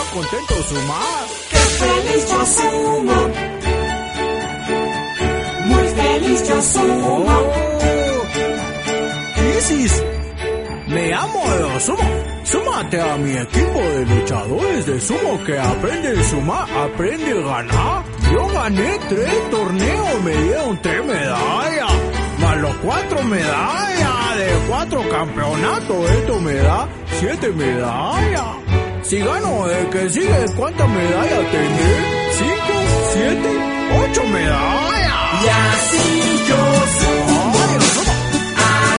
contento sumar. ¡Qué feliz yo sumo! Muy feliz yo sumo. Isis, me llamo de Sumo. Súmate a mi equipo de luchadores de sumo que aprenden a sumar, aprenden a ganar. Yo gané 3 torneos, me dieron 3 medallas, más los 4 medallas de 4 campeonatos. Esto me da 7 medallas. Si gano el que sigue, ¿cuántas medallas tendré? 5, 7, 8 medallas. Y así yo